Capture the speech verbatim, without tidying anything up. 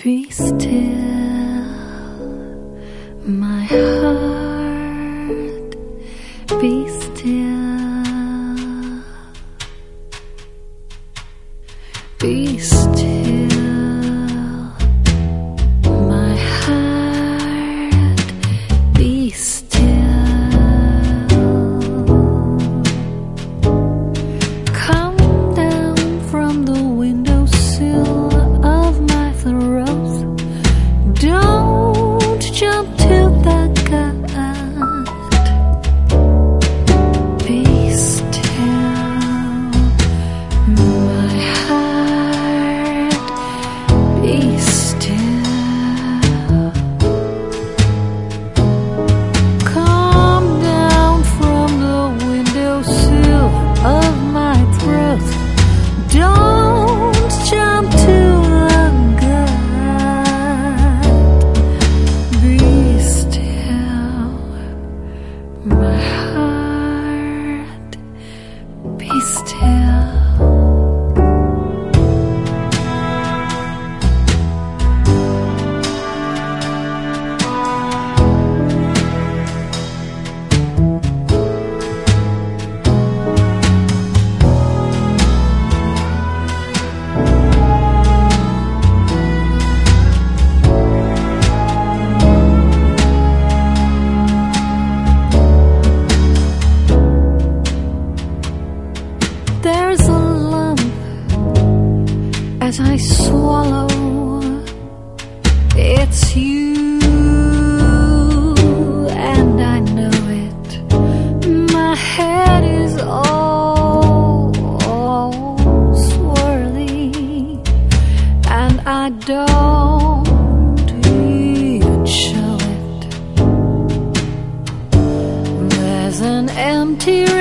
Be still, my heart, be still, be still, my heart, be still. Come down from the windowsill of my throat. Don't jump to the gut. Be still, my heart, be still. Come down from the windowsill of my throat. Don't jump to the gut. Be still, my heart, be still. There's a lump as I swallow. It's you, and I know it. My head is all, all swirly, and I don't even show it. There's an empty